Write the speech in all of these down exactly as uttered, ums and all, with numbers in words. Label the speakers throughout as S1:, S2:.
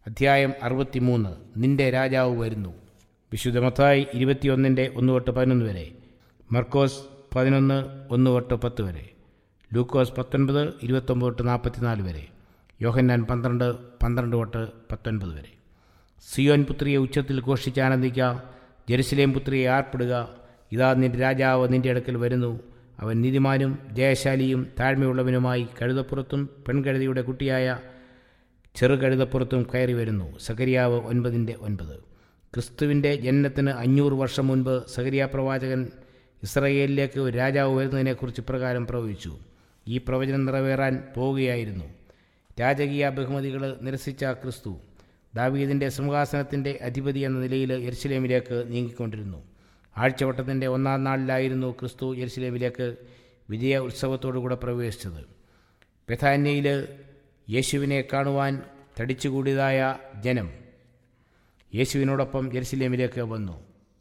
S1: അധ്യായം അറുപത്തിമൂന്ന്. നിന്റെ രാജാവ് വരുന്നു. വിശുദ്ധ മത്തായി ഇരുപത്തിയൊന്നിൻ്റെ ഒന്ന് തൊട്ട് പതിനൊന്ന് വരെ, മർക്കോസ് പതിനൊന്ന് ഒന്ന് തൊട്ട് പത്ത് വരെ, ലൂക്കോസ് പത്തൊൻപത് ഇരുപത്തൊമ്പത് തൊട്ട് നാൽപ്പത്തിനാല് വരെ, യോഹന്നാൻ പന്ത്രണ്ട് പന്ത്രണ്ട് തൊട്ട് പത്തൊൻപത് വരെ. സിയോൻ പുത്രിയെ ഉച്ചത്തിൽ ഘോഷിച്ചാനന്ദിക്കുക, ജെറുസലേം പുത്രിയെ ആർപ്പിടുക. ഇതാ നിന്റെ രാജാവ് നിന്റെ അടുക്കൽ വരുന്നു. അവൻ നീതിമാനും ജയശാലിയും താഴ്മയുള്ളവനുമായി കഴുതപ്പുറത്തും പെൺകഴുതിയുടെ കുട്ടിയായ ചെറുകഴുതപ്പുറത്തും കയറി വരുന്നു. സഖരിയാവ് ഒൻപതിൻ്റെ ഒൻപത്. ക്രിസ്തുവിൻ്റെ ജനനത്തിന് അഞ്ഞൂറ് വർഷം മുൻപ് സഖരിയ പ്രവാചകൻ ഇസ്രായേലിലേക്ക് ഒരു രാജാവ് വരുന്നതിനെക്കുറിച്ച് ഇപ്രകാരം പ്രവചിച്ചു. ഈ പ്രവചനം നിറവേറാൻ പോവുകയായിരുന്നു. രാജകീയ ബഹുമതികൾ നിരസിച്ച ക്രിസ്തു ദാവീദിൻ്റെ സിംഹാസനത്തിൻ്റെ അധിപതി എന്ന നിലയിൽ യെരുശലേമിലേക്ക് നീങ്ങിക്കൊണ്ടിരുന്നു. ആഴ്ചവട്ടത്തിൻ്റെ ഒന്നാം നാളിലായിരുന്നു ക്രിസ്തു യെരുശലേമിലേക്ക് വിജയ ഉത്സവത്തോടുകൂടെ പ്രവേശിച്ചത്. ബെഥാന്യയിൽ യേശുവിനെ കാണുവാൻ തടിച്ചുകൂടിയതായ ജനം യേശുവിനോടൊപ്പം യെരുശലേമിലേക്ക് വന്നു.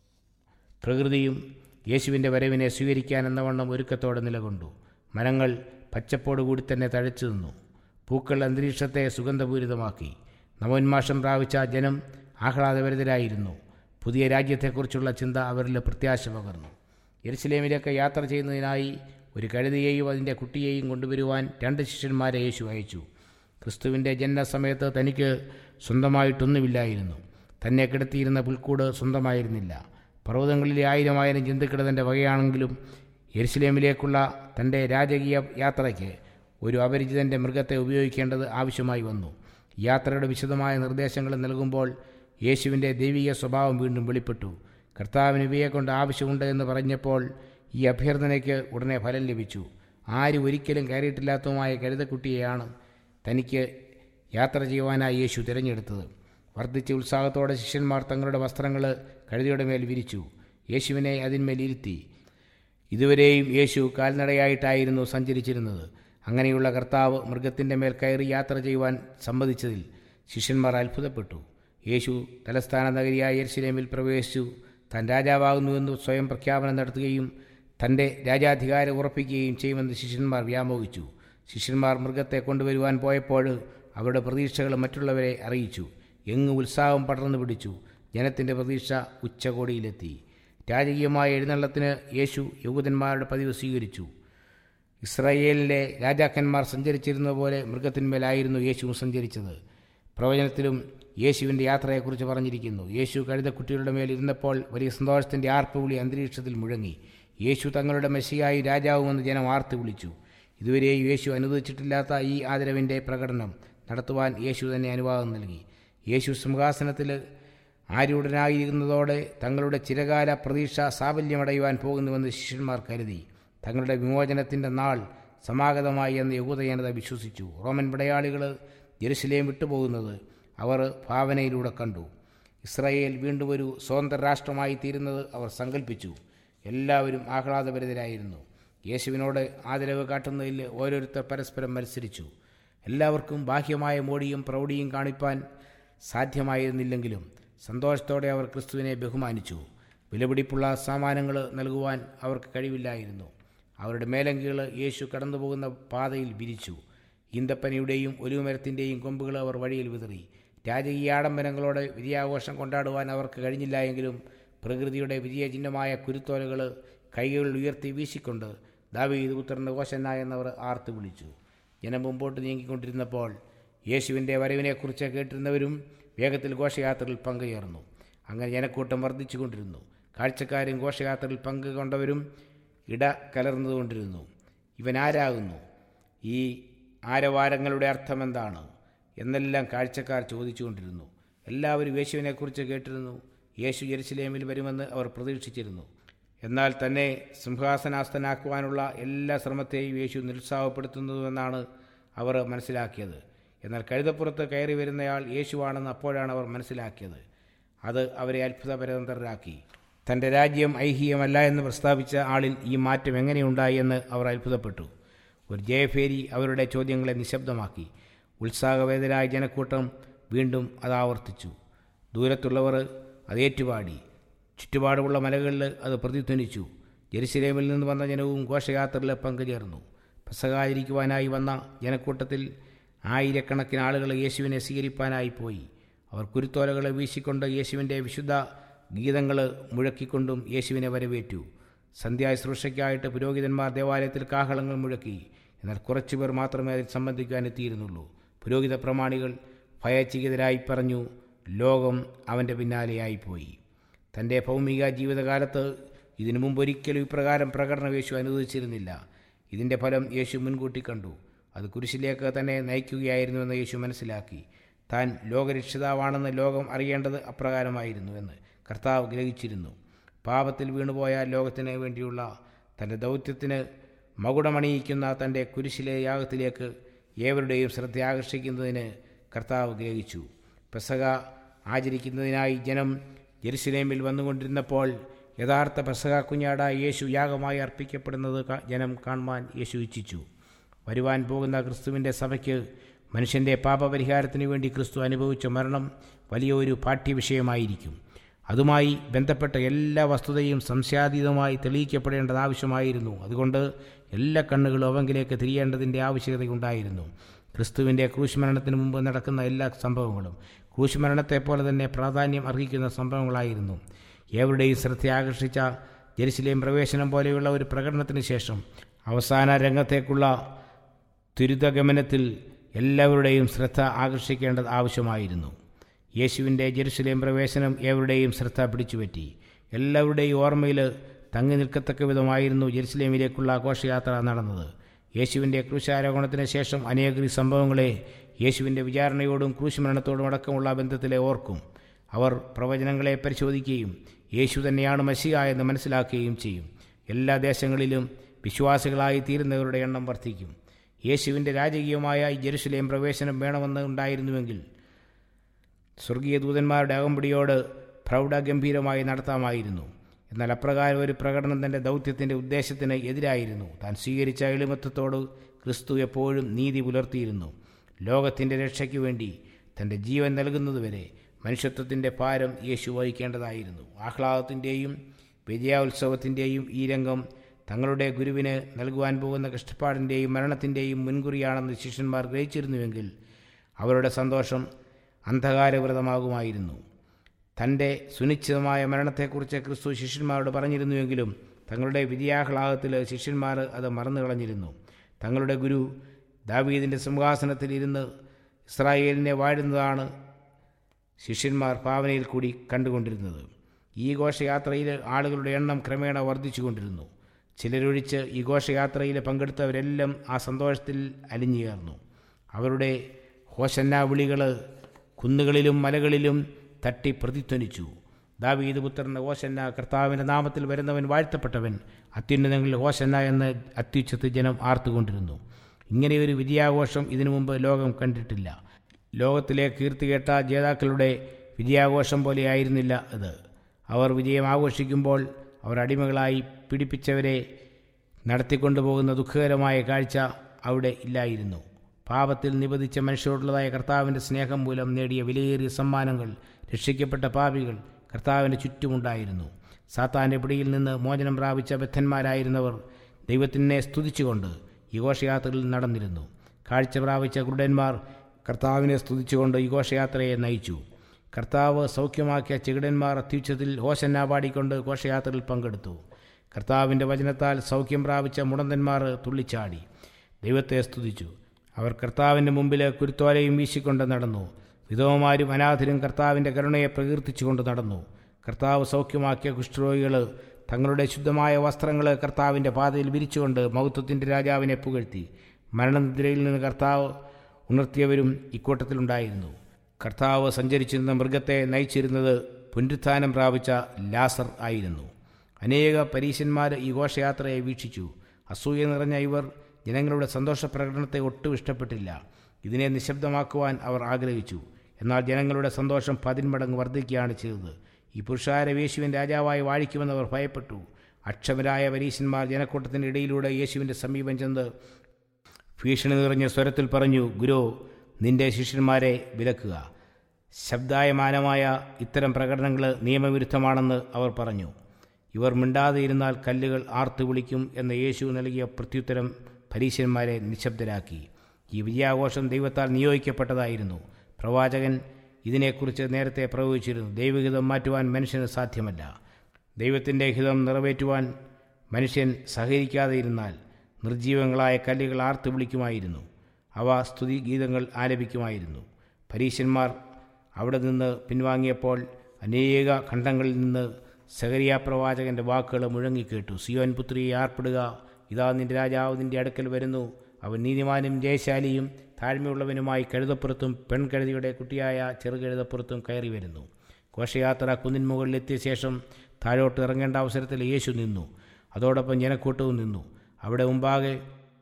S1: പ്രകൃതിയും യേശുവിൻ്റെ വരവിനെ സ്വീകരിക്കാൻ എന്നവണ്ണം ഒരുക്കത്തോടെ നിലകൊണ്ടു. മരങ്ങൾ പച്ചപ്പോടുകൂടി തന്നെ തഴച്ചു നിന്നു. പൂക്കൾ അന്തരീക്ഷത്തെ സുഗന്ധപൂരിതമാക്കി. നവോന്മാഷം പ്രാപിച്ച ജനം ആഹ്ലാദഭരിതരായിരുന്നു. പുതിയ രാജ്യത്തെക്കുറിച്ചുള്ള ചിന്ത അവരിൽ പ്രത്യാശ പകർന്നു. യെരുശലേമിലേക്ക് യാത്ര ചെയ്യുന്നതിനായി ഒരു കഴുതയെയും അതിൻ്റെ കുട്ടിയെയും കൊണ്ടുവരുവാൻ രണ്ട് ശിഷ്യന്മാരെ യേശു അയച്ചു. ക്രിസ്തുവിൻ്റെ ജനനസമയത്ത് തനിക്ക് സ്വന്തമായിട്ടൊന്നുമില്ലായിരുന്നു. തന്നെ കിടത്തിയിരുന്ന പുൽക്കൂട് സ്വന്തമായിരുന്നില്ല. പർവ്വതങ്ങളിലെ ആയിരം ആയിരം ജന്തുക്കൾ തൻ്റെ വകയാണെങ്കിലും യെരുശലേമിലേക്കുള്ള തൻ്റെ രാജകീയ യാത്രയ്ക്ക് ഒരു അപരിചിതൻ്റെ മൃഗത്തെ ഉപയോഗിക്കേണ്ടത് ആവശ്യമായി വന്നു. യാത്രയുടെ വിശദമായ നിർദ്ദേശങ്ങൾ നൽകുമ്പോൾ യേശുവിൻ്റെ ദൈവിക സ്വഭാവം വീണ്ടും വെളിപ്പെട്ടു. കർത്താവിന് ഇവയെ കൊണ്ട് ആവശ്യമുണ്ട് എന്ന് പറഞ്ഞപ്പോൾ ഈ അഭ്യർത്ഥനയ്ക്ക് ഉടനെ ഫലം ലഭിച്ചു. ആരും ഒരിക്കലും കയറിയിട്ടില്ലാത്തതുമായ കഴുതക്കുട്ടിയെയാണ് തനിക്ക് യാത്ര ചെയ്യുവാനായി യേശു തിരഞ്ഞെടുത്തത്. വർദ്ധിച്ച ഉത്സാഹത്തോടെ ശിഷ്യന്മാർ തങ്ങളുടെ വസ്ത്രങ്ങൾ കഴുതയുടെ മേൽ വിരിച്ചു. യേശുവിനെ അതിന്മേൽ ഇരുത്തി. ഇതുവരെയും യേശു കാൽനടയായിട്ടായിരുന്നു സഞ്ചരിച്ചിരുന്നത്. അങ്ങനെയുള്ള കർത്താവ് മൃഗത്തിൻ്റെ മേൽ കയറി യാത്ര ചെയ്യുവാൻ സമ്മതിച്ചതിൽ ശിഷ്യന്മാർ അത്ഭുതപ്പെട്ടു. യേശു തലസ്ഥാന നഗരിയായ യെരുശലേമിൽ പ്രവേശിച്ചു. താൻ രാജാവാകുന്നുവെന്ന് സ്വയം പ്രഖ്യാപനം നടത്തുകയും തൻ്റെ രാജാധികാരം ഉറപ്പിക്കുകയും ചെയ്യുമെന്ന് ശിഷ്യന്മാർ വ്യാമോഹിച്ചു. ശിഷ്യന്മാർ മൃഗത്തെ കൊണ്ടുവരുവാൻ പോയപ്പോൾ അവരുടെ പ്രതീക്ഷകൾ മറ്റുള്ളവരെ അറിയിച്ചു. എങ്ങ് ഉത്സാഹം പടർന്നു പിടിച്ചു. ജനത്തിൻ്റെ പ്രതീക്ഷ ഉച്ചകോടിയിലെത്തി. രാജകീയമായ എഴുന്നള്ളത്തിന് യേശു യഹൂദന്മാരുടെ പതിവ് സ്വീകരിച്ചു. ഇസ്രായേലിലെ രാജാക്കന്മാർ സഞ്ചരിച്ചിരുന്ന പോലെ മൃഗത്തിന്മേലായിരുന്നു യേശു സഞ്ചരിച്ചത്. പ്രവചനത്തിലും യേശുവിൻ്റെ യാത്രയെക്കുറിച്ച് പറഞ്ഞിരിക്കുന്നു. യേശു കഴുതക്കുട്ടികളുടെ മേൽ ഇരുന്നപ്പോൾ വലിയ സന്തോഷത്തിൻ്റെ ആർപ്പുവിളി അന്തരീക്ഷത്തിൽ മുഴങ്ങി. യേശു തങ്ങളുടെ മെസ്സിയായി രാജാവുമെന്ന് ജനം ആർത്ത് വിളിച്ചു. ഇതുവരെയും യേശു അനുവദിച്ചിട്ടില്ലാത്ത ഈ ആദരവിൻ്റെ പ്രകടനം നടത്തുവാൻ യേശു തന്നെ അനുവാദം നൽകി. യേശു സിംഹാസനത്തിൽ ആരൂഢനായിരുന്നതോടെ തങ്ങളുടെ ചിരകാല പ്രതീക്ഷ സാഫല്യമടയുവാൻ പോകുന്നുവെന്ന് ശിഷ്യന്മാർ കരുതി. തങ്ങളുടെ വിമോചനത്തിൻ്റെ നാൾ സമാഗതമായി എന്ന് യഹൂദജനത വിശ്വസിച്ചു. റോമൻ പടയാളികൾ യെരുശലേം വിട്ടുപോകുന്നത് അവർ ഭാവനയിലൂടെ കണ്ടു. ഇസ്രായേൽ വീണ്ടും ഒരു സ്വതന്ത്ര രാഷ്ട്രമായി തീരുന്നത് അവർ സങ്കല്പിച്ചു. എല്ലാവരും ആഹ്ലാദഭരിതരായിരുന്നു. യേശുവിനോട് ആദരവ് കാട്ടുന്നതിൽ ഓരോരുത്തർ പരസ്പരം മത്സരിച്ചു. എല്ലാവർക്കും ബാഹ്യമായ മോടിയും പ്രൗഢിയും കാണിപ്പാൻ സാധ്യമായിരുന്നില്ലെങ്കിലും സന്തോഷത്തോടെ അവർ ക്രിസ്തുവിനെ ബഹുമാനിച്ചു. വിലപിടിപ്പുള്ള സാമാനങ്ങൾ നൽകുവാൻ അവർക്ക് കഴിവില്ലായിരുന്നു. അവരുടെ മേലങ്കികൾ യേശു കടന്നുപോകുന്ന പാതയിൽ വിരിച്ചു. ഈന്തപ്പനയുടെയും ഒലിവുമരത്തിൻ്റെയും കൊമ്പുകൾ അവർ വഴിയിൽ വിതറി. രാജകീയ ആഡംബരങ്ങളോടെ വിജയാഘോഷം കൊണ്ടാടുവാൻ അവർക്ക് കഴിഞ്ഞില്ല എങ്കിലും പ്രകൃതിയുടെ വിജയചിഹ്നമായ കുരുത്തോലകൾ കൈകളിൽ ഉയർത്തി വീശിക്കൊണ്ട് ദാവീദ് പുത്രൻ്റെ ഹോശന്നാ എന്നവർ ആർത്ത് വിളിച്ചു. ജനം മുമ്പോട്ട് നീങ്ങിക്കൊണ്ടിരുന്നപ്പോൾ യേശുവിൻ്റെ വരവിനെക്കുറിച്ച് കേട്ടിരുന്നവരും വേഗത്തിൽ ഘോഷയാത്രയിൽ പങ്കുചേർന്നു. അങ്ങനെ ജനക്കൂട്ടം വർദ്ധിച്ചു കൊണ്ടിരുന്നു. കാഴ്ചക്കാരും ഘോഷയാത്രയിൽ പങ്കുകൊണ്ടവരും ഇട കലർന്നുകൊണ്ടിരുന്നു. ഇവൻ ആരാകുന്നു? ഈ ആരവാരങ്ങളുടെ അർത്ഥമെന്താണ് എന്നെല്ലാം കാഴ്ചക്കാർ ചോദിച്ചുകൊണ്ടിരുന്നു. എല്ലാവരും യേശുവിനെക്കുറിച്ച് കേട്ടിരുന്നു. യേശു യെരുശലേമിൽ വരുമെന്ന് അവർ പ്രതീക്ഷിച്ചിരുന്നു. എന്നാൽ തന്നെ സിംഹാസനാസ്ഥനാക്കുവാനുള്ള എല്ലാ ശ്രമത്തെയും യേശു നിരുത്സാഹപ്പെടുത്തുന്നുവെന്നാണ് അവർ മനസ്സിലാക്കിയത്. എന്നാൽ കഴുതപ്പുറത്ത് കയറി വരുന്നയാൾ യേശുവാണെന്ന് അപ്പോഴാണ് അവർ മനസ്സിലാക്കിയത്. അത് അവരെ അത്ഭുതപരതന്ത്രരാക്കി. തൻ്റെ രാജ്യം ഐഹിയമല്ല എന്ന് പ്രസ്താവിച്ച ആളിൽ ഈ മാറ്റം എങ്ങനെയുണ്ടായി എന്ന് അവർ അത്ഭുതപ്പെട്ടു. ഒരു ജയഭേരി അവരുടെ ചോദ്യങ്ങളെ നിശബ്ദമാക്കി. ഉത്സാഹവേദരായ ജനക്കൂട്ടം വീണ്ടും അത് ആവർത്തിച്ചു. ദൂരത്തുള്ളവർ അത് ഏറ്റുപാടി. ചുറ്റുപാടുമുള്ള മലകളിൽ അത് പ്രതിധ്വനിച്ചു. യെരുശലേമിൽ നിന്ന് വന്ന ജനവും ഘോഷയാത്രയിൽ പങ്കുചേർന്നു. പെസഹായിരിക്കുവാനായി വന്ന ജനക്കൂട്ടത്തിൽ ആയിരക്കണക്കിന് ആളുകൾ യേശുവിനെ സ്വീകരിപ്പാനായി പോയി. അവർ കുരുത്തോലകൾ വീശിക്കൊണ്ട് യേശുവിൻ്റെ വിശുദ്ധ ഗീതങ്ങൾ മുഴക്കിക്കൊണ്ടും യേശുവിനെ വരവേറ്റു. സന്ധ്യാശുശ്രൂഷയ്ക്കായിട്ട് പുരോഹിതന്മാർ ദേവാലയത്തിൽ കാഹളങ്ങൾ മുഴക്കി. എന്നാൽ കുറച്ചുപേർ മാത്രമേ അതിൽ സംബന്ധിക്കാൻ എത്തിയിരുന്നുള്ളൂ. പുരോഹിത പ്രമാണികൾ ഭയചകിതരായി പറഞ്ഞു, ലോകം അവൻ്റെ പിന്നാലെയായിപ്പോയി. തൻ്റെ ഭൗമിക ജീവിതകാലത്ത് ഇതിനു മുമ്പൊരിക്കലും ഇപ്രകാരം പ്രകടനം യേശു അനുവദിച്ചിരുന്നില്ല. ഇതിൻ്റെ ഫലം യേശു മുൻകൂട്ടി കണ്ടു. അത് കുരിശിലേക്ക് തന്നെ നയിക്കുകയായിരുന്നുവെന്ന് യേശു മനസ്സിലാക്കി. താൻ ലോകരക്ഷിതാവാണെന്ന് ലോകം അറിയേണ്ടത് അപ്രകാരമായിരുന്നു എന്ന് കർത്താവ് ഗ്രഹിച്ചിരുന്നു. പാപത്തിൽ വീണുപോയ ലോകത്തിന് വേണ്ടിയുള്ള തൻ്റെ ദൗത്യത്തിന് മകുടമണിയിക്കുന്ന തൻ്റെ കുരിശിലെ യാഗത്തിലേക്ക് ഏവരുടെയും ശ്രദ്ധ ആകർഷിക്കുന്നതിന് കർത്താവ് ഗ്രഹിച്ചു. പെസഹ ആചരിക്കുന്നതിനായി ജനം യെരുശലേമിൽ വന്നുകൊണ്ടിരുന്നപ്പോൾ യഥാർത്ഥ പെസഹ കുഞ്ഞാടായ യേശു യാഗമായി അർപ്പിക്കപ്പെടുന്നത് ജനം കാണുവാൻ യേശു ഇച്ഛിച്ചു. വരുവാൻ പോകുന്ന ക്രിസ്തുവിൻ്റെ സഭയ്ക്ക് മനുഷ്യൻ്റെ പാപപരിഹാരത്തിനു വേണ്ടി ക്രിസ്തു അനുഭവിച്ച മരണം വലിയൊരു പാഠ്യവിഷയമായിരിക്കും. അതുമായി ബന്ധപ്പെട്ട എല്ലാ വസ്തുതയും സംശയാതീതമായി തെളിയിക്കപ്പെടേണ്ടത് ആവശ്യമായിരുന്നു. അതുകൊണ്ട് എല്ലാ കണ്ണുകളും അവങ്കിലേക്ക് തിരിയേണ്ടതിൻ്റെ ആവശ്യകതയുണ്ടായിരുന്നു. ക്രിസ്തുവിൻ്റെ ക്രൂശുമരണത്തിന് മുമ്പ് നടക്കുന്ന എല്ലാ സംഭവങ്ങളും ക്രൂശുമരണത്തെപ്പോലെ തന്നെ പ്രാധാന്യം അർഹിക്കുന്ന സംഭവങ്ങളായിരുന്നു. ഏവരുടെയും ശ്രദ്ധ ആകർഷിച്ച ജെറുസലേം പ്രവേശനം പോലെയുള്ള ഒരു പ്രകടനത്തിന് ശേഷം അവസാന രംഗത്തേക്കുള്ള ത്വരിതഗമനത്തിൽ എല്ലാവരുടെയും ശ്രദ്ധ ആകർഷിക്കേണ്ടത് ആവശ്യമായിരുന്നു. യേശുവിൻ്റെ ജെറുസലേം പ്രവേശനം ഏവരുടെയും ശ്രദ്ധ പിടിച്ചുപറ്റി. എല്ലാവരുടെയും ഓർമ്മയിൽ തങ്ങി നിൽക്കത്തക്ക വിധമായിരുന്നു ജെറുസലേമിലേക്കുള്ള ഘോഷയാത്ര നടന്നത്. യേശുവിൻ്റെ ക്രൂശാരോഹണത്തിന് ശേഷം അനേക സംഭവങ്ങളെ യേശുവിൻ്റെ വിചാരണയോടും ക്രൂശുമരണത്തോടും അടക്കമുള്ള ബന്ധത്തിലെ ഓർക്കും. അവർ പ്രവചനങ്ങളെ പരിശോധിക്കുകയും യേശു തന്നെയാണ് മശിഹ എന്ന് മനസ്സിലാക്കുകയും ചെയ്യും. എല്ലാ ദേശങ്ങളിലും വിശ്വാസികളായി തീരുന്നവരുടെ എണ്ണം വർദ്ധിക്കും. യേശുവിൻ്റെ രാജകീയമായ ഈ ജെറുസലേം പ്രവേശനം വേണമെന്ന് ഉണ്ടായിരുന്നുവെങ്കിൽ സ്വർഗീയ ദൂതന്മാരുടെ അകമ്പടിയോട് പ്രൗഢഗംഭീരമായി നടത്താമായിരുന്നു. എന്നാൽ അപ്രകാരം ഒരു പ്രകടനം തൻ്റെ ദൗത്യത്തിൻ്റെ ഉദ്ദേശത്തിന് എതിരായിരുന്നു. താൻ സ്വീകരിച്ച എളിമത്വത്തോട് ക്രിസ്തു എപ്പോഴും നീതി പുലർത്തിയിരുന്നു. ലോകത്തിൻ്റെ രക്ഷയ്ക്ക് വേണ്ടി തൻ്റെ ജീവൻ നൽകുന്നതുവരെ മനുഷ്യത്വത്തിൻ്റെ ഭാരം യേശു വഹിക്കേണ്ടതായിരുന്നു. ആഹ്ലാദത്തിൻ്റെയും വിജയോത്സവത്തിൻ്റെയും ഈ രംഗം തങ്ങളുടെ ഗുരുവിന് നൽകുവാൻ പോകുന്ന കഷ്ടപ്പാടിൻ്റെയും മരണത്തിൻ്റെയും മുൻകുറിയാണെന്ന് ശിഷ്യന്മാർ ഗ്രഹിച്ചിരുന്നുവെങ്കിൽ അവരുടെ സന്തോഷം അന്ധകാരവൃതമാകുമായിരുന്നു. തൻ്റെ സുനിശ്ചിതമായ മരണത്തെക്കുറിച്ച് ക്രിസ്തു ശിഷ്യന്മാരോട് പറഞ്ഞിരുന്നുവെങ്കിലും തങ്ങളുടെ വിജയാഹ്ലാദത്തിൽ ശിഷ്യന്മാർ അത് മറന്നു കളഞ്ഞിരുന്നു. തങ്ങളുടെ ഗുരു ദാവീദിൻ്റെ സിംഹാസനത്തിൽ ഇരുന്ന് ഇസ്രായേലിനെ വാഴുന്നതാണ് ശിഷ്യന്മാർ ഭാവനയിൽ കൂടി കണ്ടുകൊണ്ടിരുന്നത്. ഈ ഘോഷയാത്രയിൽ ആളുകളുടെ എണ്ണം ക്രമേണ വർദ്ധിച്ചുകൊണ്ടിരുന്നു. ചിലരൊഴിച്ച് ഈ ഘോഷയാത്രയിൽ പങ്കെടുത്തവരെല്ലാം ആ സന്തോഷത്തിൽ അലിഞ്ഞുചേർന്നു. അവരുടെ ഹോശന്നാ വിളികൾ കുന്നുകളിലും മലകളിലും തട്ടി പ്രതിധ്വനിച്ചു. ദാവീദ് പുത്രൻ ഹോശന്ന, കർത്താവിൻ്റെ നാമത്തിൽ വരുന്നവൻ വാഴ്ത്തപ്പെട്ടവൻ, അത്യുന്നതങ്ങളിൽ ഹോശന്ന എന്ന് അത്യുച്ചത്തിൽ ജനം ആർത്തുകൊണ്ടിരുന്നു. ഇങ്ങനെയൊരു വിജയാഘോഷം ഇതിനു മുമ്പ് ലോകം കണ്ടിട്ടില്ല. ലോകത്തിലെ കീർത്തികേട്ട ജേതാക്കളുടെ വിജയാഘോഷം പോലെയായിരുന്നില്ല അത്. അവർ വിജയം ആഘോഷിക്കുമ്പോൾ അവർ അടിമകളായി പീഡിപ്പിച്ചവരെ നടത്തിക്കൊണ്ടുപോകുന്ന ദുഃഖകരമായ കാഴ്ച അവിടെ ഇല്ലായിരുന്നു. പാപത്തിൽ നിബന്ധിച്ച മനുഷ്യരോടുള്ളതായ കർത്താവിൻ്റെ സ്നേഹം മൂലം നേടിയ വിലയേറിയ സമ്മാനങ്ങൾ രക്ഷിക്കപ്പെട്ട പാപികൾ കർത്താവിൻ്റെ ചുറ്റുമുണ്ടായിരുന്നു. സാത്താൻ്റെ പിടിയിൽ നിന്ന് മോചനം പ്രാപിച്ച ബദ്ധന്മാരായിരുന്നവർ ദൈവത്തിനെ സ്തുതിച്ചുകൊണ്ട് ഈ ഘോഷയാത്രയിൽ നടന്നിരുന്നു. കാഴ്ച പ്രാപിച്ച കുരുടന്മാർ കർത്താവിനെ സ്തുതിച്ചുകൊണ്ട് ഈ ഘോഷയാത്രയെ നയിച്ചു. കർത്താവ് സൗഖ്യമാക്കിയ ചെകിടന്മാർ അത്യുച്ചത്തിൽ ഹോശന്ന പാടിക്കൊണ്ട് ഘോഷയാത്രയിൽ പങ്കെടുത്തു. കർത്താവിൻ്റെ വചനത്താൽ സൗഖ്യം പ്രാപിച്ച മുടന്തന്മാർ തുള്ളിച്ചാടി ദൈവത്തെ സ്തുതിച്ചു. അവർ കർത്താവിൻ്റെ മുമ്പിൽ കുരുത്തോലയും വീശിക്കൊണ്ട് നടന്നു. വിധവമാരും അനാഥരും കർത്താവിൻ്റെ കരുണയെ പ്രകീർത്തിച്ചുകൊണ്ട് നടന്നു. കർത്താവ് സൗഖ്യമാക്കിയ കുഷ്ഠരോഗികൾ തങ്ങളുടെ ശുദ്ധമായ വസ്ത്രങ്ങൾ കർത്താവിൻ്റെ പാതയിൽ വിരിച്ചുകൊണ്ട് മഹത്വത്തിൻ്റെ രാജാവിനെ പുകഴ്ത്തി. മരണനിദ്രയിൽ നിന്ന് കർത്താവ് ഉണർത്തിയവരും ഇക്കൂട്ടത്തിലുണ്ടായിരുന്നു. കർത്താവ് സഞ്ചരിച്ചിരുന്ന മൃഗത്തെ നയിച്ചിരുന്നത് പുനരുത്ഥാനം പ്രാപിച്ച ലാസർ ആയിരുന്നു. അനേക പരീശന്മാർ ഈ ഘോഷയാത്രയെ വീക്ഷിച്ചു. അസൂയ നിറഞ്ഞ ഇവർ ജനങ്ങളുടെ സന്തോഷപ്രകടനത്തെ ഒട്ടും ഇഷ്ടപ്പെട്ടില്ല. ഇതിനെ നിശബ്ദമാക്കുവാൻ അവർ ആഗ്രഹിച്ചു. എന്നാൽ ജനങ്ങളുടെ സന്തോഷം പതിന്മടങ്ങ് വർദ്ധിക്കുകയാണ് ചെയ്തത്. ഈ പുരുഷാര യേശുവിൻ രാജാവായി വാഴിക്കുമെന്നവർ ഭയപ്പെട്ടു. അക്ഷമരായ പരീശന്മാർ ജനക്കൂട്ടത്തിൻ്റെ ഇടയിലൂടെ യേശുവിൻ്റെ സമീപം ചെന്ന് ഭീഷണി നിറഞ്ഞ സ്വരത്തിൽ പറഞ്ഞു, ഗുരു, നിന്റെ ശിഷ്യന്മാരെ വിലക്കുക. ശബ്ദായമാനമായ ഇത്തരം പ്രകടനങ്ങൾ നിയമവിരുദ്ധമാണെന്ന് അവർ പറഞ്ഞു. ഇവർ മിണ്ടാതെ ഇരുന്നാൽ കല്ലുകൾ ആർത്തു വിളിക്കും എന്ന യേശു നൽകിയ പ്രത്യുത്തരം പരീശന്മാരെ നിശബ്ദരാക്കി. ഈ വിജയാഘോഷം ദൈവത്താൽ നിയോഗിക്കപ്പെട്ടതായിരുന്നു. പ്രവാചകൻ ഇതിനെക്കുറിച്ച് നേരത്തെ പ്രവചിച്ചിരുന്നു. ദൈവഹിതം മാറ്റുവാൻ മനുഷ്യന് സാധ്യമല്ല. ദൈവത്തിൻ്റെ ഹിതം നിറവേറ്റുവാൻ മനുഷ്യൻ സഹകരിക്കാതെ ഇരുന്നാൽ നിർജീവങ്ങളായ കല്ലുകൾ ആർത്തു വിളിക്കുമായിരുന്നു. അവ സ്തുതിഗീതങ്ങൾ ആലപിക്കുമായിരുന്നു. പരീശന്മാർ അവിടെ നിന്ന് പിൻവാങ്ങിയപ്പോൾ അനേക ഖണ്ഡങ്ങളിൽ നിന്ന് സഖറിയാ പ്രവാചകൻ്റെ വാക്കുകൾ മുഴങ്ങിക്കേട്ടു. സിയോൻ പുത്രിയെ ആർപ്പിടുക, ഇതാ നിന്റെ രാജാവ് നിന്റെ അടുക്കൽ വരുന്നു. അവൻ നീതിമാനും ജയശാലിയും താഴ്മയുള്ളവനുമായി കഴുതപ്പുറത്തും പെൺകഴുതിയുടെ കുട്ടിയായ ചെറുകഴുതപ്പുറത്തും കയറി വരുന്നു. ഘോഷയാത്ര കുന്നിൻ മുകളിലെത്തിയ ശേഷം താഴോട്ട് ഇറങ്ങേണ്ട അവസരത്തിൽ യേശു നിന്നു. അതോടൊപ്പം ജനക്കൂട്ടവും നിന്നു. അവിടെ മുമ്പാകെ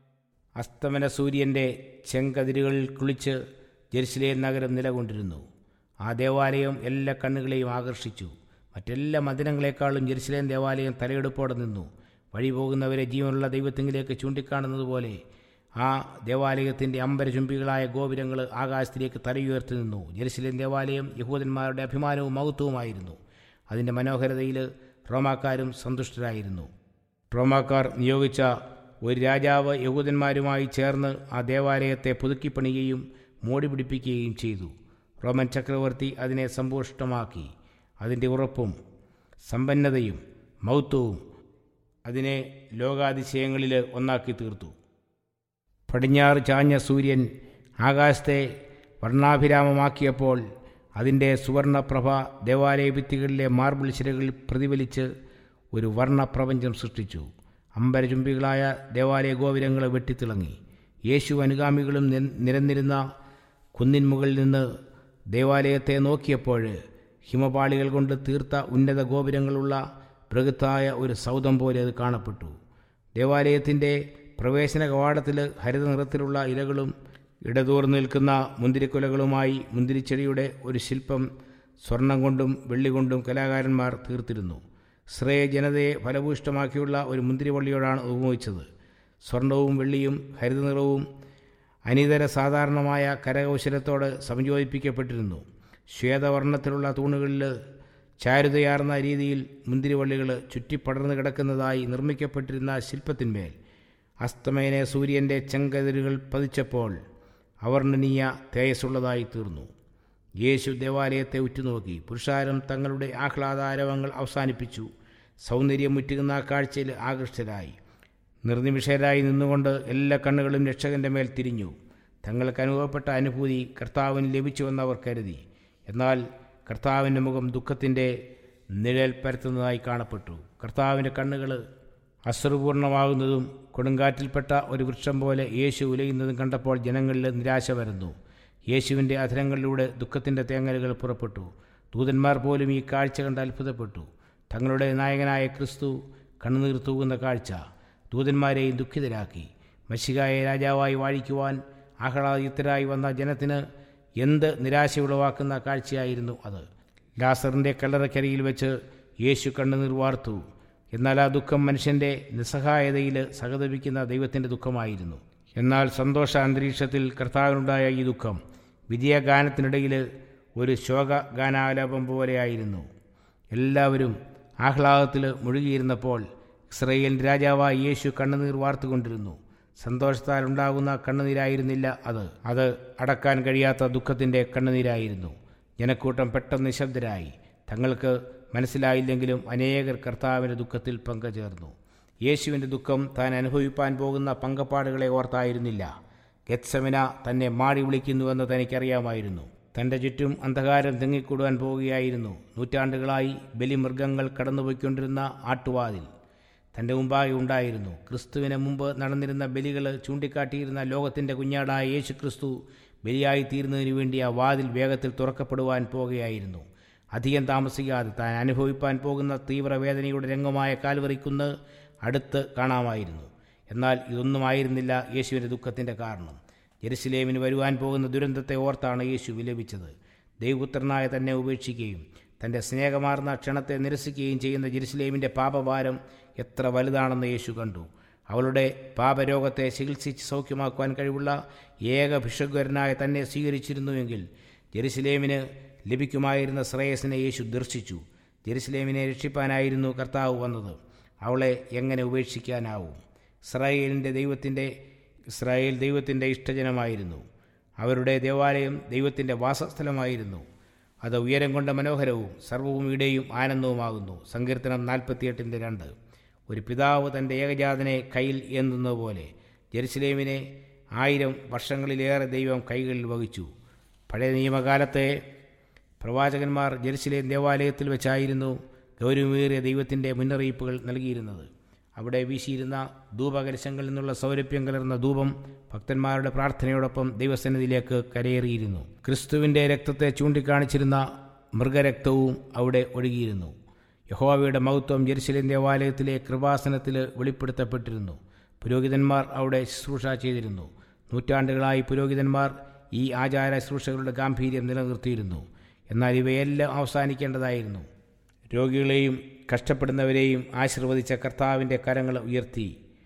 S1: അസ്തമന സൂര്യൻ്റെ ചെങ്കതിരുകളിൽ കുളിച്ച് ജെറുസലേം നഗരം നിലകൊണ്ടിരുന്നു. ആ ദേവാലയം എല്ലാ കണ്ണുകളെയും ആകർഷിച്ചു. മറ്റെല്ലാ മന്ദിരങ്ങളെക്കാളും ജെറുസലേം ദേവാലയം തലയെടുപ്പോടെ നിന്നു. വഴി പോകുന്നവരെ ജീവനുള്ള ദൈവത്തിങ്കിലേക്ക് ചൂണ്ടിക്കാണുന്നത് പോലെ ആ ദേവാലയത്തിൻ്റെ അമ്പരചുംബികളായ ഗോപുരങ്ങൾ ആകാശത്തിലേക്ക് തലയുയർത്തി നിന്നു. ജെറുസലേം ദേവാലയം യഹൂദന്മാരുടെ അഭിമാനവും മഹത്വവുമായിരുന്നു. അതിൻ്റെ മനോഹരതയിൽ റോമാക്കാരും സന്തുഷ്ടരായിരുന്നു. റോമാക്കാർ നിയോഗിച്ച ഒരു രാജാവ് യഹൂദന്മാരുമായി ചേർന്ന് ആ ദേവാലയത്തെ പുതുക്കിപ്പണിയുകയും മോടി പിടിപ്പിക്കുകയും ചെയ്തു. റോമൻ ചക്രവർത്തി അതിനെ സമ്പുഷ്ടമാക്കി. അതിൻ്റെ ഉറപ്പും സമ്പന്നതയും മഹത്വവും അതിനെ ലോകാതിശയങ്ങളിൽ ഒന്നാക്കി തീർത്തു. പടിഞ്ഞാറ് ചാഞ്ഞ സൂര്യൻ ആകാശത്തെ വർണ്ണാഭിരാമമാക്കിയപ്പോൾ അതിൻ്റെ സുവർണപ്രഭ ദേവാലയ ഭിത്തികളിലെ മാർബിൾ ശിലകളിൽ പ്രതിഫലിച്ച് ഒരു വർണ്ണപ്രപഞ്ചം സൃഷ്ടിച്ചു. അമ്പരചുംബികളായ ദേവാലയ ഗോപുരങ്ങൾ വെട്ടിത്തിളങ്ങി. യേശു അനുഗാമികളും നിരന്നിരുന്ന കുന്നിൻ മുകളിൽ നിന്ന് ദേവാലയത്തെ നോക്കിയപ്പോൾ ഹിമപാളികൾ കൊണ്ട് തീർത്ത ഉന്നത ഗോപുരങ്ങളുള്ള ബൃഹത്തായ ഒരു സൗധം പോലെ അത് കാണപ്പെട്ടു. ദേവാലയത്തിൻ്റെ പ്രവേശന കവാടത്തിൽ ഹരിത നിറത്തിലുള്ള ഇലകളും ഇടതൂർന്ന് നിൽക്കുന്ന മുന്തിരിക്കുലകളുമായി മുന്തിരിച്ചെടിയുടെ ഒരു ശില്പം സ്വർണം കൊണ്ടും വെള്ളി കൊണ്ടും കലാകാരന്മാർ തീർത്തിരുന്നു. ഇസ്രായേൽ ജനതയെ ഫലഭൂഷ്ടമാക്കിയുള്ള ഒരു മുന്തിരിവള്ളിയോടാണ് ഉപയോഗിച്ചത്. സ്വർണവും വെള്ളിയും ഹരിത നിറവും അനിതര സാധാരണമായ കരകൗശലത്തോട് സംയോജിപ്പിക്കപ്പെട്ടിരുന്നു. ശ്വേതവർണ്ണത്തിലുള്ള തൂണുകളിൽ ചാരുതയാർന്ന രീതിയിൽ മുന്തിരിവള്ളികൾ ചുറ്റിപ്പടർന്നു കിടക്കുന്നതായി നിർമ്മിക്കപ്പെട്ടിരുന്ന ശില്പത്തിന്മേൽ അസ്തമയന സൂര്യൻ്റെ ചെങ്കതിരുകൾ പതിച്ചപ്പോൾ അവർണ്ണനീയ തേജസ്സുള്ളതായി തീർന്നു. യേശു ദേവാലയത്തെ ഉറ്റുനോക്കി. പുരുഷാരം തങ്ങളുടെ ആഹ്ലാദാരവങ്ങൾ അവസാനിപ്പിച്ചു. സൗന്ദര്യം മുറ്റുകുന്ന കാഴ്ചയിൽ ആകൃഷ്ടരായി. നിർനിമിഷരായി നിന്നുകൊണ്ട് എല്ലാ കണ്ണുകളും രക്ഷകൻ്റെ മേൽ തിരിഞ്ഞു. തങ്ങൾക്ക് അനുഭവപ്പെട്ട അനുഭൂതി കർത്താവിന് ലഭിച്ചുവെന്നവർ കരുതി. എന്നാൽ കർത്താവിൻ്റെ മുഖം ദുഃഖത്തിൻ്റെ നിഴൽ പരത്തുന്നതായി കാണപ്പെട്ടു. കർത്താവിൻ്റെ കണ്ണുകൾ അശ്രുപൂർണമാകുന്നതും കൊടുങ്കാറ്റിൽപ്പെട്ട ഒരു വൃക്ഷം പോലെ യേശു ഉലയുന്നതും കണ്ടപ്പോൾ ജനങ്ങളിൽ നിരാശ വരുന്നു. യേശുവിൻ്റെ അധരങ്ങളിലൂടെ ദുഃഖത്തിൻ്റെ തേങ്ങലുകൾ പുറപ്പെട്ടു. ദൂതന്മാർ പോലും ഈ കാഴ്ച കണ്ട് അത്ഭുതപ്പെട്ടു. തങ്ങളുടെ നായകനായ ക്രിസ്തു കണ്ണുനീർ തൂകുന്ന കാഴ്ച ദൂതന്മാരെയും ദുഃഖിതരാക്കി. മശിഹായെ രാജാവായി വാഴിക്കുവാൻ ആഹ്ലാദയുക്തരായി വന്ന ജനത്തിന് എന്ത് നിരാശയുളവാക്കുന്ന കാഴ്ചയായിരുന്നു അത്. ലാസറിൻ്റെ കല്ലറക്കരിയിൽ വെച്ച് യേശു കണ്ണുനീർ വാർത്തു. എന്നാൽ ആ ദുഃഖം മനുഷ്യൻ്റെ നിസ്സഹായതയിൽ സഹതപിക്കുന്ന ദൈവത്തിൻ്റെ ദുഃഖമായിരുന്നു. എന്നാൽ സന്തോഷ അന്തരീക്ഷത്തിൽ കർത്താവിനുണ്ടായ ഈ ദുഃഖം വിജയഗാനത്തിനിടയിൽ ഒരു ശോകഗാനാലാപം പോലെയായിരുന്നു. എല്ലാവരും ആഹ്ലാദത്തിൽ മുഴുകിയിരുന്നപ്പോൾ ഇസ്രായേലിൻ്റെ രാജാവായ യേശു കണ്ണുനീർ വാർത്തുകൊണ്ടിരുന്നു. സന്തോഷത്താൽ ഉണ്ടാകുന്ന കണ്ണുനീരായിരുന്നില്ല അത്. അത് അടക്കാൻ കഴിയാത്ത ദുഃഖത്തിൻ്റെ കണ്ണുനീരായിരുന്നു. ജനക്കൂട്ടം പെട്ടെന്ന് നിശബ്ദരായി. തങ്ങൾക്ക് മനസ്സിലായില്ലെങ്കിലും അനേകർ കർത്താവിൻ്റെ ദുഃഖത്തിൽ പങ്കുചേർന്നു. യേശുവിൻ്റെ ദുഃഖം താൻ അനുഭവിപ്പാൻ പോകുന്ന പങ്കപ്പാടുകളെ ഓർത്തായിരുന്നില്ല. ഗെത്സമന തന്നെ മാടി വിളിക്കുന്നുവെന്ന് തനിക്കറിയാമായിരുന്നു. തൻ്റെ ചുറ്റും അന്ധകാരം തിങ്ങിക്കൂടുവാൻ പോവുകയായിരുന്നു. നൂറ്റാണ്ടുകളായി ബലിമൃഗങ്ങൾ കടന്നുപോയിക്കൊണ്ടിരുന്ന ആട്ടുവാതിൽ തൻ്റെ മുമ്പാകെ ഉണ്ടായിരുന്നു. ക്രിസ്തുവിന് മുമ്പ് നടന്നിരുന്ന ബലികൾ ചൂണ്ടിക്കാട്ടിയിരുന്ന ലോകത്തിൻ്റെ കുഞ്ഞാടായ യേശു ക്രിസ്തു ബലിയായി തീരുന്നതിനു വേണ്ടി ആ വാതിൽ വേഗത്തിൽ തുറക്കപ്പെടുവാൻ പോകുകയായിരുന്നു. അധികം താമസിക്കാതെ താൻ അനുഭവിപ്പാൻ പോകുന്ന തീവ്രവേദനയുടെ രംഗമായ കാൽവറിക്കുന്ന് അടുത്ത് കാണാമായിരുന്നു. എന്നാൽ ഇതൊന്നുമായിരുന്നില്ല യേശുവിൻ്റെ ദുഃഖത്തിൻ്റെ കാരണം. യെരുശലേമിന് വരുവാൻ പോകുന്ന ദുരന്തത്തെ ഓർത്താണ് യേശു വിലപിച്ചത്. ദൈവപുത്രനായ തന്നെ ഉപേക്ഷിക്കുകയും തൻ്റെ സ്നേഹമാർന്ന ക്ഷണത്തെ നിരസിക്കുകയും ചെയ്യുന്ന യെരുശലേമിൻ്റെ പാപഭാരം എത്ര വലുതാണെന്ന് യേശു കണ്ടു. അവളുടെ പാപരോഗത്തെ ചികിത്സിച്ച് സൗഖ്യമാക്കുവാൻ കഴിവുള്ള ഏക ഭിഷഗ്വരനായ തന്നെ സ്വീകരിച്ചിരുന്നുവെങ്കിൽ യെരുശലേമിന് ലഭിക്കുമായിരുന്ന ശ്രേയസിനെ യേശു ദർശിച്ചു. യെരുശലേമിനെ രക്ഷിപ്പാനായിരുന്നു കർത്താവ് വന്നത്. അവളെ എങ്ങനെ ഉപേക്ഷിക്കാനാവും? ഇസ്രായേലിൻ്റെ ദൈവത്തിൻ്റെ ഇസ്രായേൽ ദൈവത്തിൻ്റെ ഇഷ്ടജനമായിരുന്നു. അവരുടെ ദേവാലയം ദൈവത്തിൻ്റെ വാസസ്ഥലമായിരുന്നു. അത് ഉയരം കൊണ്ട് മനോഹരവും സർവ്വഭൂമിയുടെയും ആനന്ദവുമാകുന്നു. സങ്കീർത്തനം നാൽപ്പത്തിയെട്ടിൻ്റെ രണ്ട്. ഒരു പിതാവ് തൻ്റെ ഏകജാതനെ കയ്യിൽ ഏന്തുന്ന പോലെ ജെറുസലേമിനെ ആയിരം വർഷങ്ങളിലേറെ ദൈവം കൈകളിൽ വഹിച്ചു. പഴയ നിയമകാലത്തെ പ്രവാചകന്മാർ ജെറുസലേം ദേവാലയത്തിൽ വെച്ചായിരുന്നു ഗൗരവമേറിയ ദൈവത്തിൻ്റെ മുന്നറിയിപ്പുകൾ നൽകിയിരുന്നത്. അവിടെ വീശിയിരുന്ന ധൂപകലശങ്ങളിൽ നിന്നുള്ള സൗരഭ്യം കലർന്ന ധൂപം ഭക്തന്മാരുടെ പ്രാർത്ഥനയോടൊപ്പം ദൈവസന്നിധിയിലേക്ക് കരയേറിയിരുന്നു. ക്രിസ്തുവിൻ്റെ രക്തത്തെ ചൂണ്ടിക്കാണിച്ചിരുന്ന മൃഗരക്തവും അവിടെ ഒഴുകിയിരുന്നു. യഹോവയുടെ മഹത്വം ജെറുസലേം ദേവാലയത്തിലെ കൃപാസനത്തിൽ വെളിപ്പെടുത്തപ്പെട്ടിരുന്നു. പുരോഹിതന്മാർ അവിടെ ശുശ്രൂഷ ചെയ്തിരുന്നു. നൂറ്റാണ്ടുകളായി പുരോഹിതന്മാർ ഈ ആചാര ശുശ്രൂഷകളുടെ ഗാംഭീര്യം നിലനിർത്തിയിരുന്നു. എന്നാൽ ഇവയെല്ലാം അവസാനിക്കേണ്ടതായിരുന്നു. രോഗികളെയും കഷ്ടപ്പെടുന്നവരെയും ആശീർവദിച്ച കർത്താവിൻ്റെ കരങ്ങൾ ഉയർത്തി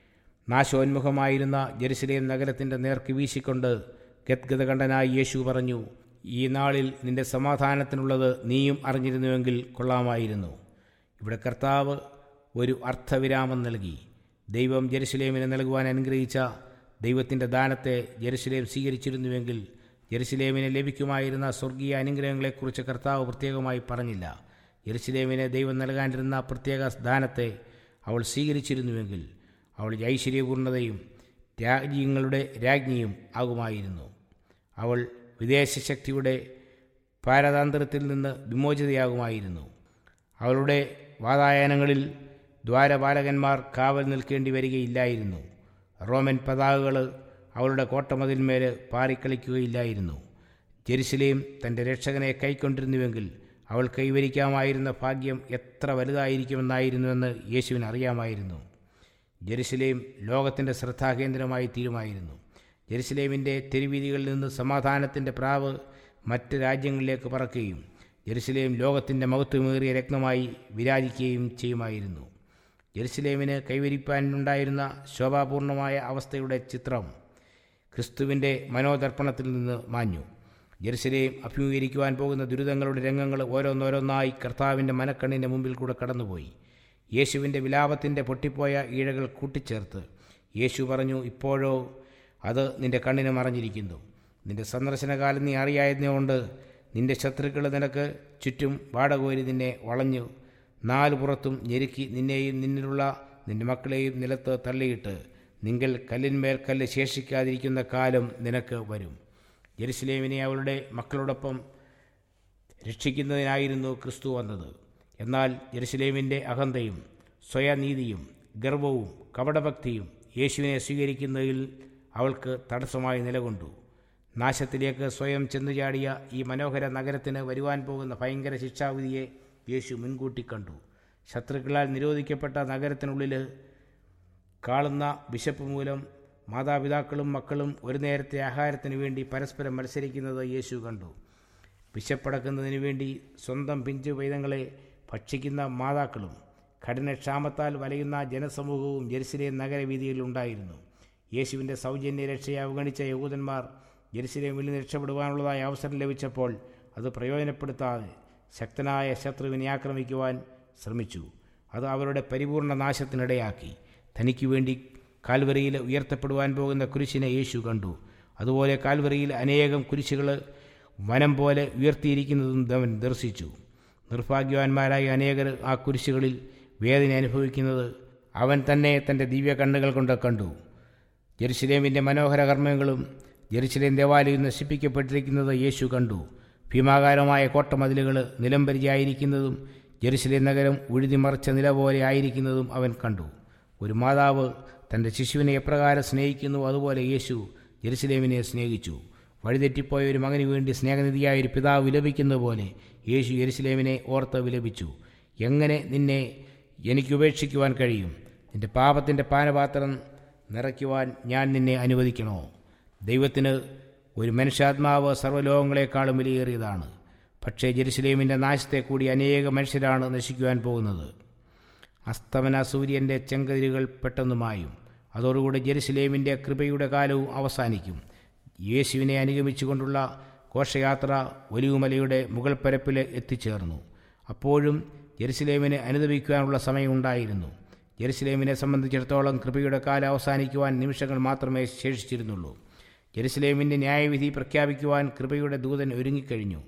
S1: നാശോന്മുഖമായിരുന്ന ജെറുസലേം നഗരത്തിൻ്റെ നേർക്ക് വീശിക്കൊണ്ട് ഗദ്ഗദകണ്ഠനായി യേശു പറഞ്ഞു, ഈ നാളിൽ നിന്റെ സമാധാനത്തിനുള്ളത് നീയും അറിഞ്ഞിരുന്നുവെങ്കിൽ കൊള്ളാമായിരുന്നു. ഇവിടെ കർത്താവ് ഒരു അർത്ഥവിരാമം നൽകി. ദൈവം ജെറുസലേമിന് നൽകുവാൻ അനുഗ്രഹിച്ച ദൈവത്തിൻ്റെ ദാനത്തെ ജെറുസലേം സ്വീകരിച്ചിരുന്നുവെങ്കിൽ ജെറുസലേമിന് ലഭിക്കുമായിരുന്ന സ്വർഗീയ അനുഗ്രഹങ്ങളെക്കുറിച്ച് കർത്താവ് പ്രത്യേകമായി പറഞ്ഞില്ല. ജെറുസലേമിന് ദൈവം നൽകാനിരുന്ന പ്രത്യേക ദാനത്തെ അവൾ സ്വീകരിച്ചിരുന്നുവെങ്കിൽ അവൾ ഐശ്വര്യപൂർണ്ണതയും രാജ്യങ്ങളുടെ രാജ്ഞിയും ആകുമായിരുന്നു. അവൾ വിദേശശക്തിയുടെ പാരതാന്ത്രത്തിൽ നിന്ന് വിമോചിതയാകുമായിരുന്നു. അവളുടെ വാതായനങ്ങളിൽ ദ്വാരപാലകന്മാർ കാവൽ നിൽക്കേണ്ടി വരികയില്ലായിരുന്നു. റോമൻ പതാകകൾ അവളുടെ കോട്ടമതിന്മേൽ പാറിക്കളിക്കുകയില്ലായിരുന്നു. ജെറുസലേം തൻ്റെ രക്ഷകനെ കൈക്കൊണ്ടിരുന്നുവെങ്കിൽ അവൾ കൈവരിക്കാമായിരുന്ന ഭാഗ്യം എത്ര വലുതായിരിക്കുമെന്നായിരുന്നുവെന്ന് യേശുവിന് അറിയാമായിരുന്നു. ജെറുസലേം ലോകത്തിൻ്റെ ശ്രദ്ധാകേന്ദ്രമായി തീരുമായിരുന്നു. ജെറുസലേമിൻ്റെ തെരുവീതികളിൽ നിന്ന് സമാധാനത്തിൻ്റെ പ്രാവ് മറ്റ് രാജ്യങ്ങളിലേക്ക് പറക്കുകയും ജെറുസലേം ലോകത്തിൻ്റെ മഹത്വമേറിയ രത്നമായി വിരാജിക്കുകയും ചെയ്യുമായിരുന്നു. ജെറുസലേമിന് കൈവരിപ്പാനുണ്ടായിരുന്ന ശോഭാപൂർണമായ അവസ്ഥയുടെ ചിത്രം ക്രിസ്തുവിൻ്റെ മനോദർപ്പണത്തിൽ നിന്ന് മാഞ്ഞു. ജെറുസലേം അഭിമുഖീകരിക്കുവാൻ പോകുന്ന ദുരിതങ്ങളുടെ രംഗങ്ങൾ ഓരോന്നോരോന്നായി കർത്താവിൻ്റെ മനക്കണ്ണിൻ്റെ മുമ്പിൽ കൂടെ കടന്നുപോയി. യേശുവിൻ്റെ വിലാപത്തിൻ്റെ പൊട്ടിപ്പോയ ഈഴകൾ കൂട്ടിച്ചേർത്ത് യേശു പറഞ്ഞു, ഇപ്പോഴോ അത് നിൻ്റെ കണ്ണിന് മറഞ്ഞിരിക്കുന്നു. നിൻ്റെ സന്ദർശനകാലം നീ അറിയായതുകൊണ്ട് നിൻ്റെ ശത്രുക്കൾ നിനക്ക് ചുറ്റും വാടകോരി നിന്നെ വളഞ്ഞു നാലു പുറത്തും ഞെരുക്കി നിന്നെയും നിന്നിലുള്ള നിൻ്റെ മക്കളെയും നിലത്ത് തള്ളിയിട്ട് നിങ്ങൾ കല്ലിന്മേൽ കല്ല് ശേഷിക്കാതിരിക്കുന്ന കാലം നിനക്ക് വരും. ജെറുസലേമിനെ അവളുടെ മക്കളോടൊപ്പം രക്ഷിക്കുന്നതിനായിരുന്നു ക്രിസ്തു വന്നത്. എന്നാൽ ജെറുസലേമിൻ്റെ അഹന്തയും സ്വയനീതിയും ഗർവവും കപടഭക്തിയും യേശുവിനെ സ്വീകരിക്കുന്നതിൽ അവൾക്ക് തടസ്സമായി നിലകൊണ്ടു. നാശത്തിലേക്ക് സ്വയം ചെന്നുചാടിയ ഈ മനോഹര നഗരത്തിന് വരുവാൻ പോകുന്ന ഭയങ്കര ശിക്ഷാവിധിയെ യേശു മുൻകൂട്ടി കണ്ടു. ശത്രുക്കളാൽ നിരോധിക്കപ്പെട്ട നഗരത്തിനുള്ളിൽ കാളുന്ന വിശപ്പ് മൂലം മാതാപിതാക്കളും മക്കളും ഒരു നേരത്തെ ആഹാരത്തിന് വേണ്ടി പരസ്പരം മത്സരിക്കുന്നത് യേശു കണ്ടു. വിശപ്പടക്കുന്നതിന് വേണ്ടി സ്വന്തം പിഞ്ചു പൈതങ്ങളെ ഭക്ഷിക്കുന്ന മാതാക്കളും കഠിനക്ഷാമത്താൽ വലയുന്ന ജനസമൂഹവും ജെറുസലേം നഗരവീതിയിൽ ഉണ്ടായിരുന്നു. യേശുവിൻ്റെ സൗജന്യ രക്ഷയെ അവഗണിച്ച യഹൂദന്മാർ ജെറുസലേമിൽ നിന്ന് രക്ഷപ്പെടുവാനുള്ളതായ അവസരം ലഭിച്ചപ്പോൾ അത് പ്രയോജനപ്പെടുത്താതെ ശക്തനായ ശത്രുവിനെ ആക്രമിക്കുവാൻ ശ്രമിച്ചു. അത് അവരുടെ പരിപൂർണ നാശത്തിനിടയാക്കി. തനിക്ക് വേണ്ടി കാൽവറിയിൽ ഉയർത്തപ്പെടുവാൻ പോകുന്ന കുരിശിനെ യേശു കണ്ടു. അതുപോലെ കാൽവറിയിൽ അനേകം കുരിശുകൾ വനം പോലെ ഉയർത്തിയിരിക്കുന്നതും അവൻ ദർശിച്ചു. നിർഭാഗ്യവാന്മാരായ അനേകർ ആ കുരിശുകളിൽ വേദന അനുഭവിക്കുന്നത് അവൻ തന്നെ തൻ്റെ ദിവ്യ കണ്ണുകൾ കൊണ്ട് കണ്ടു. ജെറുസലേമിൻ്റെ മനോഹര കർമ്മങ്ങളും ജെറുസലേം ദേവാലയം നശിപ്പിക്കപ്പെട്ടിരിക്കുന്നത് യേശു കണ്ടു. ഭീമാകാരമായ കോട്ടമതിലുകൾ നിലംപരിചയായിരിക്കുന്നതും ജെറുസലേം നഗരം ഉഴുതിമറിച്ച നില പോലെ ആയിരിക്കുന്നതും അവൻ കണ്ടു. ഒരു മാതാവ് തൻ്റെ ശിശുവിനെ എപ്രകാരം സ്നേഹിക്കുന്നു അതുപോലെ യേശു ജെറുസലേമിനെ സ്നേഹിച്ചു. വഴിതെറ്റിപ്പോയ ഒരു മകന് വേണ്ടി സ്നേഹനിധിയായ ഒരു പിതാവ് വിലപിക്കുന്ന പോലെ യേശു ജെറുസലേമിനെ ഓർത്ത് വിലപിച്ചു. എങ്ങനെ നിന്നെ എനിക്ക് ഉപേക്ഷിക്കുവാൻ കഴിയും? നിൻ്റെ പാപത്തിൻ്റെ പാനപാത്രം നിറയ്ക്കുവാൻ ഞാൻ നിന്നെ അനുവദിക്കണോ? ദൈവത്തിന് ഒരു മനുഷ്യാത്മാവ് സർവ്വലോകങ്ങളെക്കാളും വിലയേറിയതാണ്. പക്ഷേ ജെറുസലേമിൻ്റെ നാശത്തെ കൂടി അനേക മനുഷ്യരാണ് നശിക്കുവാൻ പോകുന്നത്. അസ്തമന സൂര്യൻ്റെ ചെങ്കതിരുകൾ പെട്ടെന്നുമായും അതോടുകൂടി ജെറുസലേമിൻ്റെ കൃപയുടെ കാലവും അവസാനിക്കും. യേശുവിനെ അനുഗമിച്ചുകൊണ്ടുള്ള ഘോഷയാത്ര ഒലിവുമലയുടെ മുകൾ പരപ്പിൽ എത്തിച്ചേർന്നു. അപ്പോഴും ജെറുസലേമിന് അനുദപിക്കുവാനുള്ള സമയമുണ്ടായിരുന്നു. ജെറുസലേമിനെ സംബന്ധിച്ചിടത്തോളം കൃപയുടെ കാലം അവസാനിക്കുവാൻ നിമിഷങ്ങൾ മാത്രമേ ശേഷിച്ചിരുന്നുള്ളൂ. ജെറുസലേമിൻ്റെ ന്യായവിധി പ്രഖ്യാപിക്കുവാൻ കൃപയുടെ ദൂതൻ ഒരുങ്ങിക്കഴിഞ്ഞു.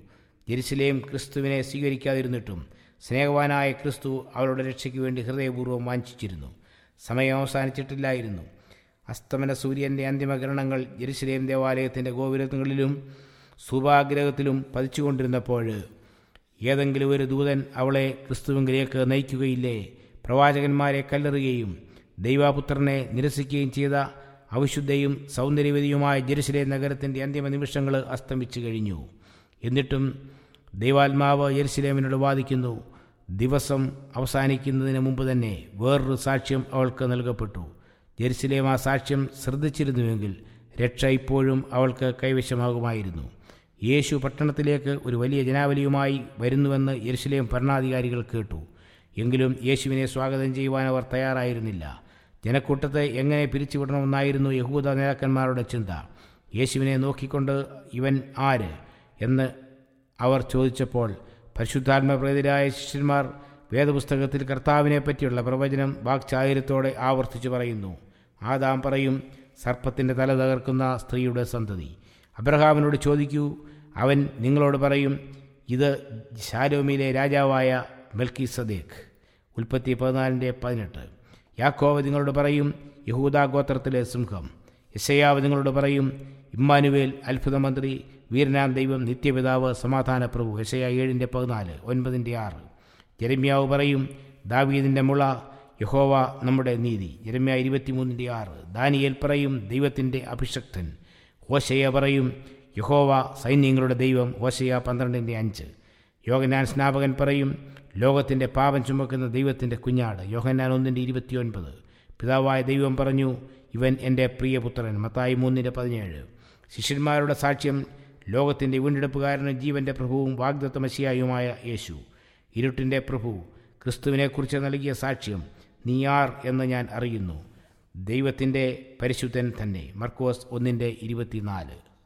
S1: ജെറുസലേം ക്രിസ്തുവിനെ സ്വീകരിക്കാതിരുന്നിട്ടും സ്നേഹവാനായ ക്രിസ്തു അവളുടെ രക്ഷയ്ക്ക് വേണ്ടി ഹൃദയപൂർവ്വം വാഞ്ചിച്ചിരുന്നു. സമയം അവസാനിച്ചിട്ടില്ലായിരുന്നു. അസ്തമന സൂര്യൻ്റെ അന്തിമകിരണങ്ങൾ ജെറുസലേം ദേവാലയത്തിൻ്റെ ഗോപുരങ്ങളിലും സ്തൂപാഗ്രഹത്തിലും പതിച്ചുകൊണ്ടിരുന്നപ്പോൾ ഏതെങ്കിലും ഒരു ദൂതൻ അവളെ ക്രിസ്തുവിലേക്ക് നയിക്കുകയില്ലേ? പ്രവാചകന്മാരെ കല്ലെറുകയും ദൈവപുത്രനെ നിരസിക്കുകയും ചെയ്ത അവിശുദ്ധയും സൗന്ദര്യവതിയുമായ ജെറുസലേം നഗരത്തിൻ്റെ അന്തിമ നിമിഷങ്ങൾ അസ്തമിച്ചു കഴിഞ്ഞു. എന്നിട്ടും ദൈവാത്മാവ് യെരുശലേമിനോട് വാദിക്കുന്നു. ദിവസം അവസാനിക്കുന്നതിന് മുമ്പ് തന്നെ വേറൊരു സാക്ഷ്യം അവൾക്ക് നൽകപ്പെട്ടു. യെരുശലേം ആ സാക്ഷ്യം ശ്രദ്ധിച്ചിരുന്നുവെങ്കിൽ രക്ഷ ഇപ്പോഴും അവൾക്ക് കൈവശമാകുമായിരുന്നു. യേശു പട്ടണത്തിലേക്ക് ഒരു വലിയ ജനാവലിയുമായി വരുന്നുവെന്ന് യെരുശലേം ഭരണാധികാരികൾ കേട്ടു. എങ്കിലും യേശുവിനെ സ്വാഗതം ചെയ്യുവാൻ അവർ തയ്യാറായിരുന്നില്ല. ജനക്കൂട്ടത്തെ എങ്ങനെ പിരിച്ചുവിടണമെന്നായിരുന്നു യഹൂദ നേതാക്കന്മാരുടെ ചിന്ത. യേശുവിനെ നോക്കിക്കൊണ്ട് ഇവൻ ആര് എന്ന് അവർ ചോദിച്ചപ്പോൾ പരിശുദ്ധാത്മപ്രേരിതരായ ശിഷ്യന്മാർ വേദപുസ്തകത്തിൽ കർത്താവിനെ പറ്റിയുള്ള പ്രവചനം വാക്ചാതുര്യത്തോടെ ആവർത്തിച്ചു പറയുന്നു. ആദാം പറയും, സർപ്പത്തിൻ്റെ തല തകർക്കുന്ന സ്ത്രീയുടെ സന്തതി. അബ്രഹാമിനോട് ചോദിക്കൂ, അവൻ നിങ്ങളോട് പറയും, ഇത് ശാലോമിലെ രാജാവായ മെൽക്കിസദേക്ക്. ഉൽപ്പത്തി പതിനാലിൻ്റെ പതിനെട്ട്. യാക്കോബ് നിങ്ങളോട് പറയും, യഹൂദാ ഗോത്രത്തിലെ സിംഹം. യെശയ്യാവ് നിങ്ങളോട് പറയും, ഇമ്മാനുവേൽ, അത്ഭുതമന്ത്രി, വീരനാം ദൈവം, നിത്യപിതാവ്, സമാധാന പ്രഭു. യെശയ്യാ ഏഴിൻ്റെ പതിനാല്, ഒൻപതിൻ്റെ ആറ്. യെരമ്യാവ് പറയും, ദാവീദിൻ്റെ മുള, യഹോവ നമ്മുടെ നീതി. യെരമ്യാ ഇരുപത്തിമൂന്നിൻ്റെ ആറ്. ദാനിയേൽ പറയും, ദൈവത്തിൻ്റെ അഭിഷക്തൻ. ഹോശയ്യ പറയും, യഹോവ സൈന്യങ്ങളുടെ ദൈവം. ഹോശയ്യ പന്ത്രണ്ടിൻ്റെ അഞ്ച്. യോഹന്നാൻ സ്നാപകൻ പറയും, ലോകത്തിൻ്റെ പാപം ചുമക്കുന്ന ദൈവത്തിൻ്റെ കുഞ്ഞാട്. യോഹന്നാൻ ഒന്നിൻ്റെ ഇരുപത്തിയൊൻപത്. പിതാവായ ദൈവം പറഞ്ഞു, ഇവൻ എൻ്റെ പ്രിയപുത്രൻ. മത്തായി മൂന്നിൻ്റെ പതിനേഴ്. ശിഷ്യന്മാരുടെ സാക്ഷ്യം ലോകത്തിൻ്റെ വീണ്ടെടുപ്പുകാരനും ജീവൻ്റെ പ്രഭുവും വാഗ്ദത്ത മെസ്സിയായുമായ യേശു, ഇരുട്ടിൻ്റെ പ്രഭു, ക്രിസ്തുവിനെക്കുറിച്ച് നൽകിയ സാക്ഷ്യം, നീ ആർ എന്ന് ഞാൻ അറിയുന്നു, ദൈവത്തിൻ്റെ പരിശുദ്ധൻ തന്നെ. മർക്കോസ് ഒന്നിൻ്റെ ഇരുപത്തിനാല്.